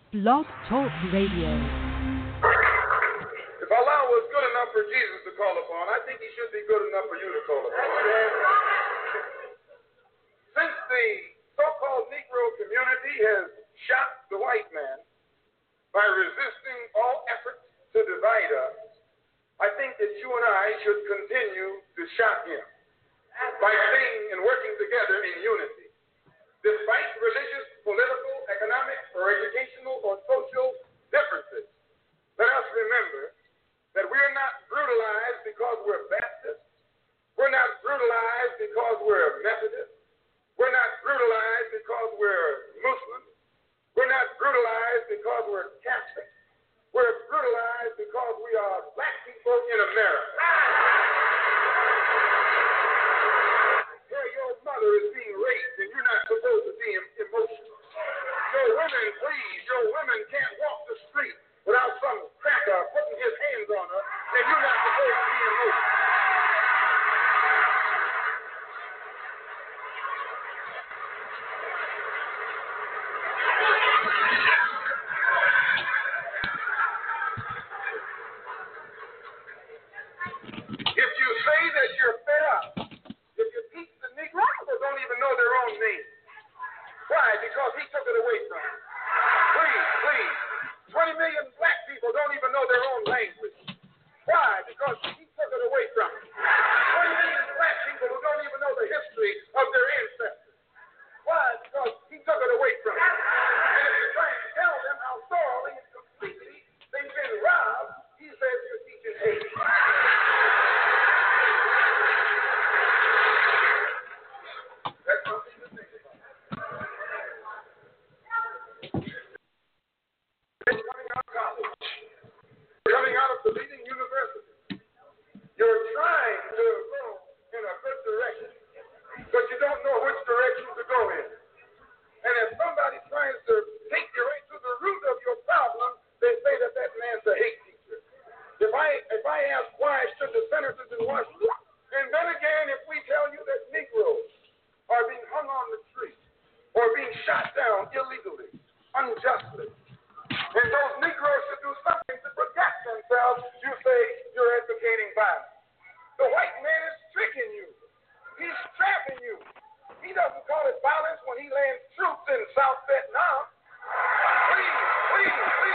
Blog Talk Radio. If Allah was good enough for Jesus to call upon, I think he should be good enough for you to call upon. Since the so-called Negro community has shot the white man by resisting all efforts to divide us, I think that you and I should continue to shock him by staying and working together in unity. Despite religious, political, economic, or educational or social differences, let us remember that we are not brutalized because we're Baptists. We're not brutalized because we're Methodists. We're not brutalized because we're Muslims. We're not brutalized because we're Catholic. We're brutalized because we are black people in America. Where your mother is being raped and you're not supposed to be emotional. Your women, please, your women can't walk the street without some cracker putting his hands on her, and you're not supposed to be emotional. If you say that you're fed up, if you teach the Negro, people don't even know their own name. Why? Because he took it away from them. Please. 20 million black people don't even know their own language. Why? Because he took it away from them. 20 million black people who don't even know the history of their ancestors. Why? Because he took it away from them. And if you're trying to tell them how thoroughly and completely they've been robbed, he says you're teaching hate. That's something to think about. Coming out of college, coming out of the leading university, you're trying to go in a good direction, but you don't know which direction to go in. And if somebody tries to take you right to the root of your problem, they say that that man's a hate teacher. If I ask why should the senators in Washington, and then again if we tell you that Negroes are being hung on the tree or being shot down illegally, unjustly, and those Negroes should do something to protect themselves, you say you're advocating violence. The white man is tricking you. He's trapping you. He doesn't call it violence when he lands troops in South Vietnam. Please.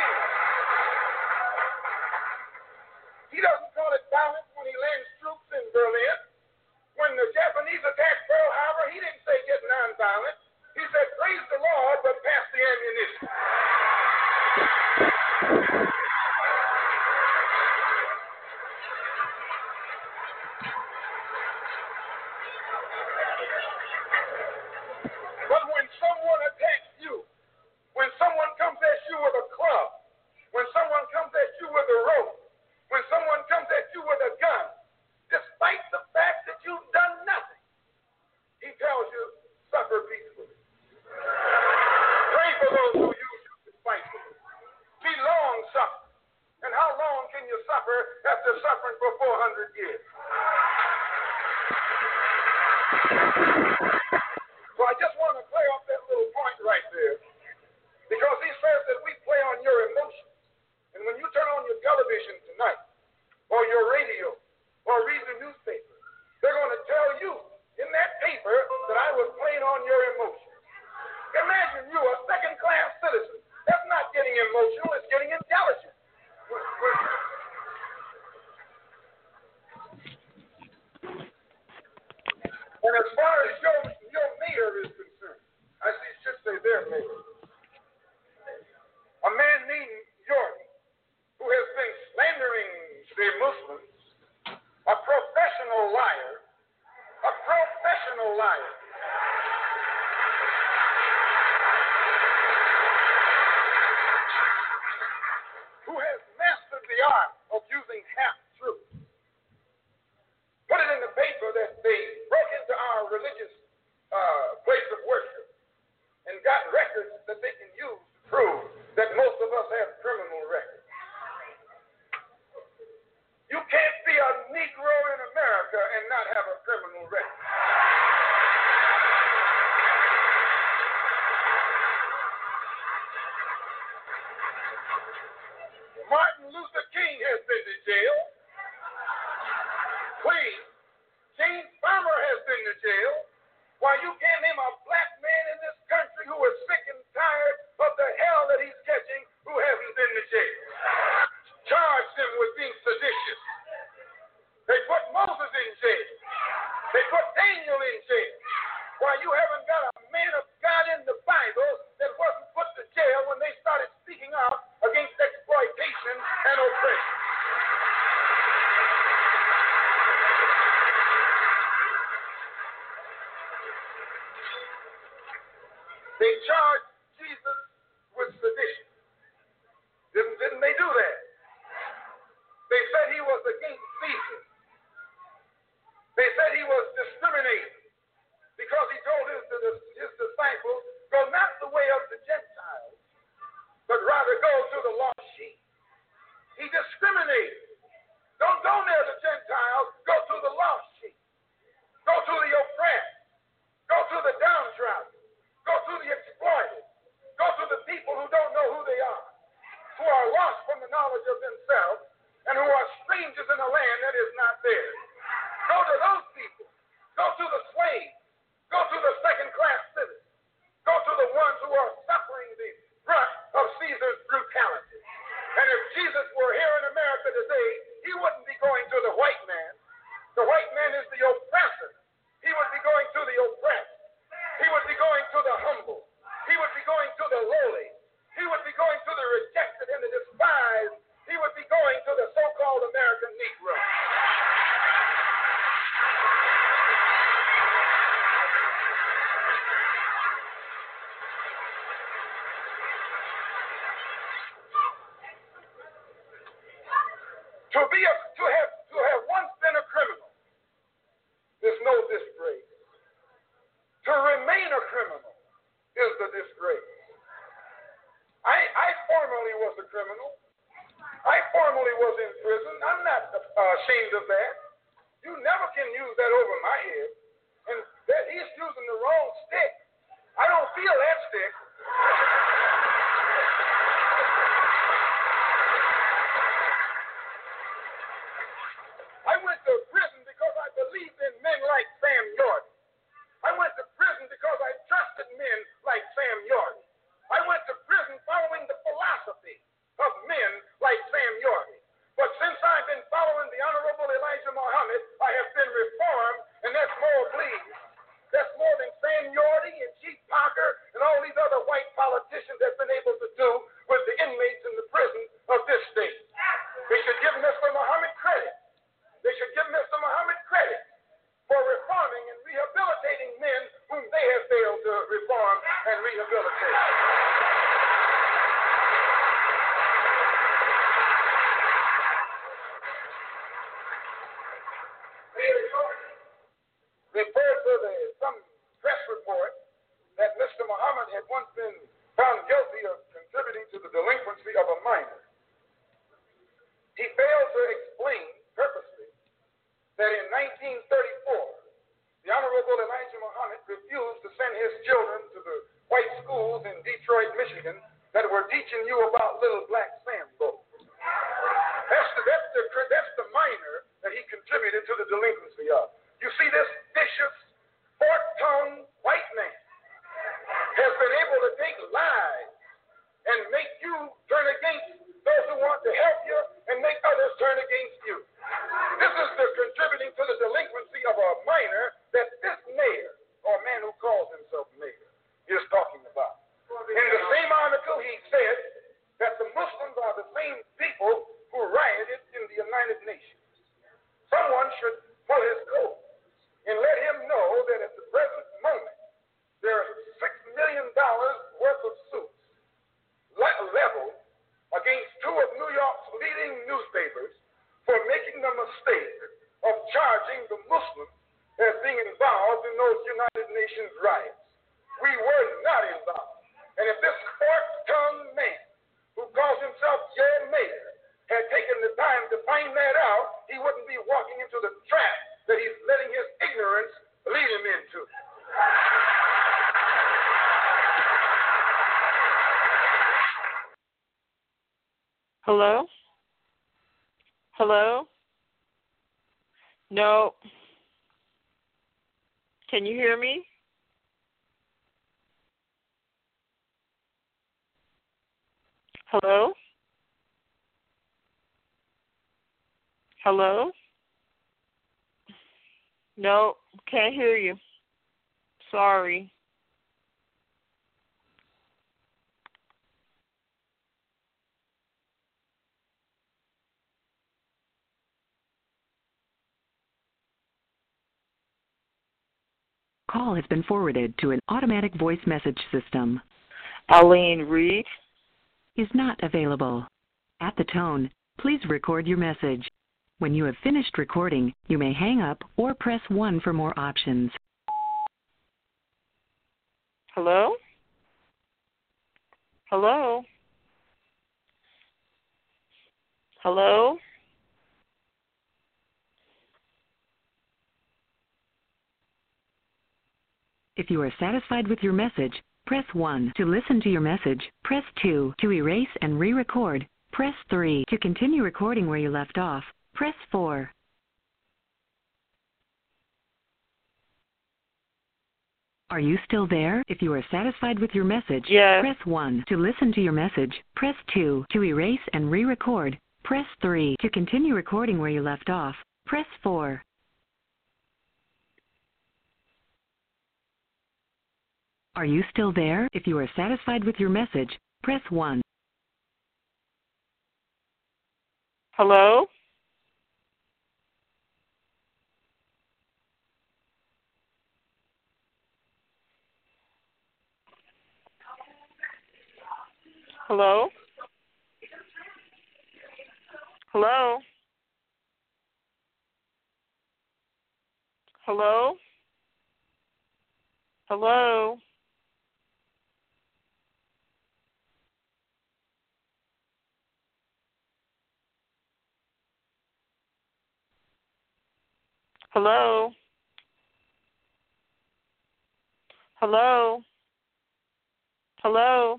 He doesn't call it violence when he lands troops in Berlin. When the Japanese attacked Pearl Harbor, he didn't say get nonviolent. He said, praise the Lord, but pass the ammunition. But when someone attacks you, when someone comes at you with a club, when someone comes at you with a rope, when someone comes at you with a gun, despite the fact that you've done nothing, he tells you, suffer peacefully. Pray for those who use you despitefully. Be long suffering. And how long can you suffer after suffering for 400 years? So I just want to play off that little point right there. Because he says that we play on your emotions. And when you turn on your television tonight, or your radio, or read the newspaper, they're going to tell you in that paper that I was playing on your emotions. Imagine you, a second-class citizen. That's not getting emotional, it's getting intelligent. And as far as your mayor is concerned, I see it should say their mayor. A man named Jordan, who has been slandering the Muslims, a professional liar. Martin Luther King has been to jail. Please. James Farmer has been to jail. Why, you can't name a black man in this country who is sick and tired of the hell that he's catching who hasn't been to jail. Charged him with being seditious. They put Moses in jail. They put Daniel in jail. Why, you haven't got a man of God in the Bible that wasn't put to jail when they started speaking out against exploitation and oppression. They charged Jesus with sedition. Didn't they do that? They said he was against Caesar. They said he was discriminating because he told his disciples, go not the way of the Gentiles, but rather go to the lost sheep. He discriminated. Don't go near the Gentiles, go to the lost sheep. Go to the oppressed. Go to the downtrodden. Go to the exploited. Go to the people who don't know who they are, who are lost from the knowledge of themselves, and who are strangers in a land that is not theirs. Go to those people. Go to the slaves. Go to the second-class citizens. Go to the ones who are suffering the brunt of Caesar's brutality. And if Jesus were here in America today, he wouldn't be going to the white man. The white man is the oppressor. He would be going to the oppressed. He would be going to the humble. He would be going to the lowly. He would be going to the rejected and the despised. He would be going to the so-called American Negro. To have once been a criminal is no disgrace. To remain a criminal is the disgrace. I formerly was a criminal. I formerly was in prison. I'm not ashamed of that. You never can use that over my head. And that he's using the wrong stick. I don't feel that stick. I went to prison because I believed in men like Sam York. I went to prison because I trusted men like Sam York. I went to prison following the philosophy of men like Sam York. But since I've been following the Honorable Elijah Muhammad, I have been reformed, and that's more, please. That's more than Sam York and Chief Parker and all these other white politicians have been able to do with the inmates in the prison of this state. They should give Mr. Muhammad credit. They should give Mr. Muhammad credit for reforming and rehabilitating men whom they have failed to reform and rehabilitate. Referred to some press report that Mr. Muhammad had once been found guilty of contributing to the delinquency of a minor. He failed to explain purposely that in 1934, the Honorable Elijah Muhammad refused to send his children to the white schools in Detroit, Michigan that were teaching you about little black Sambo. That's the minor that he contributed to the delinquency of. You see, this vicious, fork-tongued white man has been able to take lies and make you turn against those who want to help you and make others turn against you. This is the contributing to the delinquency of a minor that this mayor, or man who calls himself mayor, is talking about. In the same article, he said that the Muslims are the same people who rioted in the United Nations. Someone should pull his coat and let him know that at the present moment, there are $6 million worth of suits leveled against two of New York's leading newspapers for making the mistake of charging the Muslims as being involved in those United Nations riots. We were not involved. And if this fork-tongued man who calls himself your mayor had taken the time to find that out, he wouldn't be walking into the trap that he's letting his ignorance lead him into. Hello? Hello? No. Can you hear me? Hello? Hello? No, can't hear you. Sorry. Call has been forwarded to an automatic voice message system. Eileen Reed. Is not available. At the tone, please record your message. When you have finished recording, you may hang up or press 1 for more options. Hello? Hello? Hello? If you are satisfied with your message, press 1 to listen to your message. Press 2 to erase and re-record. Press 3 to continue recording where you left off. Press 4. Are you still there? If you are satisfied with your message, Yes. press 1 to listen to your message. Press 2 to erase and re-record. Press 3 to continue recording where you left off. Press 4. Are you still there? If you are satisfied with your message, press 1. Hello? Hello? Hello? Hello? Hello? Hello? Hello? Hello?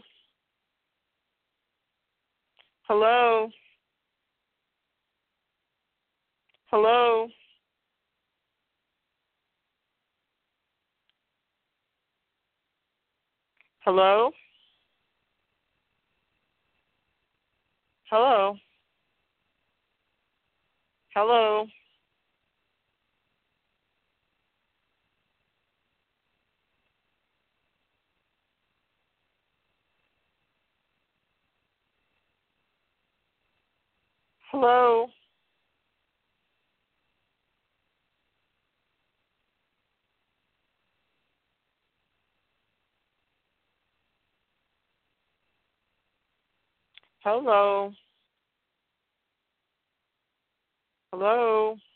Hello? Hello? Hello? Hello? Hello? Hello? Hello? Hello?